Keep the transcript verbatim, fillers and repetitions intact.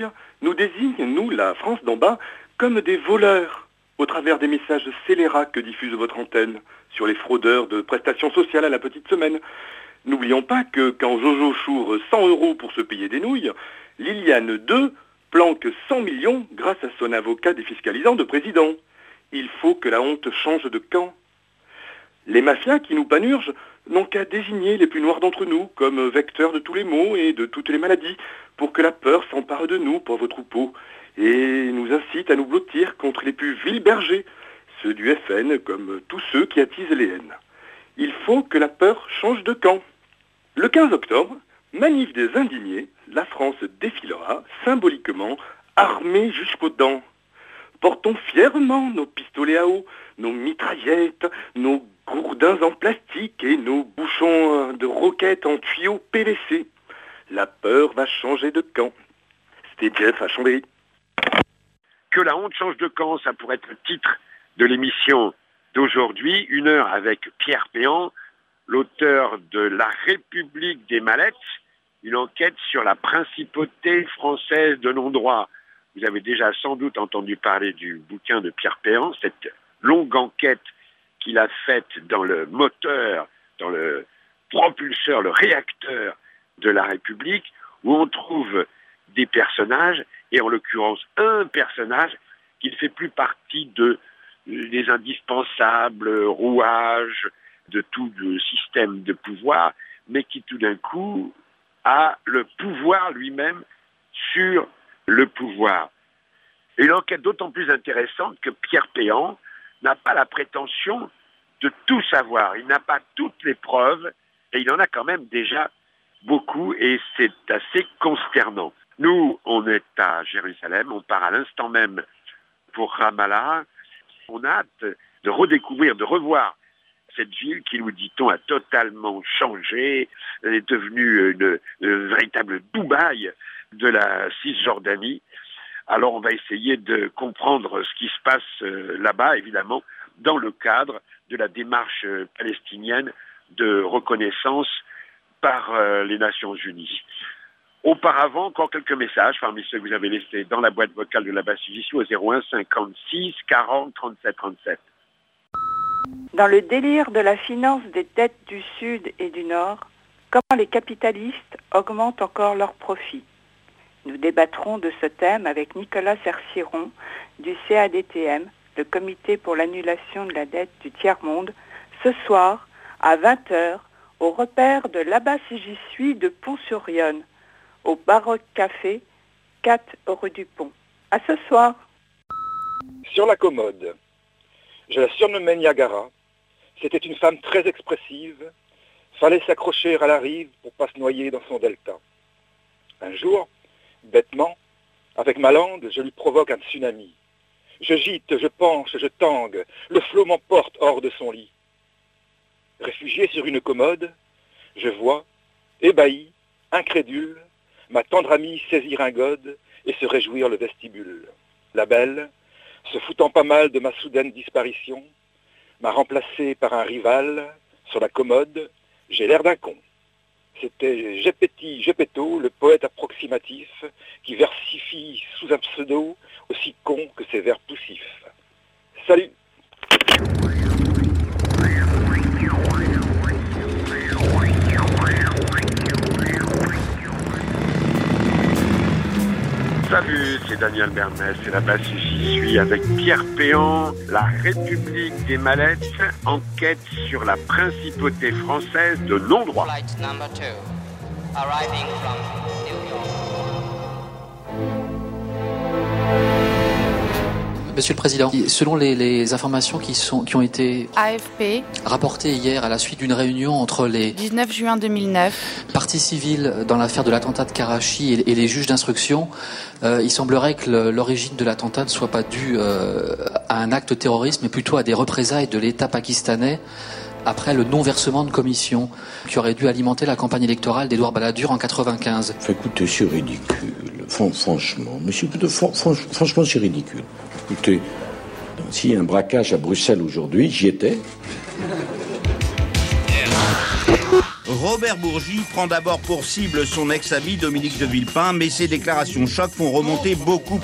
République nous désigne, nous, la France d'en bas, comme des voleurs, au travers des messages scélérats que diffuse votre antenne sur les fraudeurs de prestations sociales à la petite semaine. N'oublions pas que quand Jojo choure cent euros pour se payer des nouilles, Liliane deux planque cent millions grâce à son avocat défiscalisant de président. Il faut que la honte change de camp. Les mafias qui nous panurgent n'ont qu'à désigner les plus noirs d'entre nous comme vecteurs de tous les maux et de toutes les maladies pour que la peur s'empare de nous, pauvres troupeaux, et nous incite à nous blottir contre les plus vils bergers, ceux du F N comme tous ceux qui attisent les haines. Il faut que la peur change de camp. Le quinze octobre, manif des indignés, la France défilera symboliquement, armée jusqu'aux dents. Portons fièrement nos pistolets à eau, nos mitraillettes, nos gourdins en plastique et nos bouchons de roquettes en tuyaux P V C. La peur va changer de camp. C'était Jeff à Chambéry. Que la honte change de camp, ça pourrait être le titre de l'émission d'aujourd'hui. Une heure avec Pierre Péan, l'auteur de La République des mallettes, une enquête sur la principauté française de non-droit. Vous avez déjà sans doute entendu parler du bouquin de Pierre Péan, cette longue enquête qu'il a faite dans le moteur, dans le propulseur, le réacteur de la République, où on trouve des personnages, et en l'occurrence un personnage qui ne fait plus partie de, des indispensables rouages de tout le système de pouvoir, mais qui tout d'un coup a le pouvoir lui-même sur le pouvoir. Et une enquête d'autant plus intéressante que Pierre Péan n'a pas la prétention de tout savoir. Il n'a pas toutes les preuves, et il en a quand même déjà beaucoup, et c'est assez consternant. Nous, on est à Jérusalem, on part à l'instant même pour Ramallah. On a hâte de redécouvrir, de revoir cette ville qui, nous dit-on, a totalement changé. Elle est devenue une, une véritable Dubaï de la Cisjordanie. Alors on va essayer de comprendre ce qui se passe euh, là-bas, évidemment, dans le cadre de la démarche euh, palestinienne de reconnaissance par euh, les Nations Unies. Auparavant, encore quelques messages parmi ceux que vous avez laissés dans la boîte vocale de la basse ici au zéro un cinquante-six quarante trente-sept trente-sept. Dans le délire de la finance des dettes du Sud et du Nord, comment les capitalistes augmentent encore leurs profits? Nous débattrons de ce thème avec Nicolas Cerciron du C A D T M, le Comité pour l'annulation de la dette du tiers-monde, ce soir à vingt heures au repère de Là-bas si j'y suis de Pont-sur-Yonne, au Baroque Café, quatre rue du Pont. À ce soir. Sur la commode, je la surnommais Niagara. C'était une femme très expressive. Fallait s'accrocher à la rive pour pas se noyer dans son delta. Un jour, bêtement, avec ma langue, je lui provoque un tsunami. Je gîte, je penche, je tangue. Le flot m'emporte hors de son lit. Réfugié sur une commode, je vois, ébahi, incrédule, ma tendre amie saisir un gode et se réjouir le vestibule. La belle, se foutant pas mal de ma soudaine disparition, m'a remplacé par un rival. Sur la commode, j'ai l'air d'un con. C'était Geppetti Geppetto, le poète approximatif, qui versifie sous un pseudo aussi con que ses vers poussifs. Salut! Salut, c'est Daniel Bernès, c'est là-bas si j'y suis avec Pierre Péan, La République des mallettes, enquête sur la principauté française de non-droit. Flight number two, arriving from New York. Monsieur le Président, selon les, les informations qui, sont, qui ont été A F P rapportées hier à la suite d'une réunion entre les dix-neuf juin deux mille neuf parties civiles dans l'affaire de l'attentat de Karachi et, et les juges d'instruction, euh, il semblerait que le, l'origine de l'attentat ne soit pas due euh, à un acte terroriste, mais plutôt à des représailles de l'État pakistanais après le non-versement de commission qui aurait dû alimenter la campagne électorale d'Édouard Balladur en quatre-vingt-quinze. Écoutez, c'est ridicule. Franchement, monsieur, franchement, c'est ridicule. Écoutez, s'il y a un braquage à Bruxelles aujourd'hui, j'y étais. Robert Bourgi prend d'abord pour cible son ex-ami Dominique de Villepin, mais ses déclarations choc font remonter beaucoup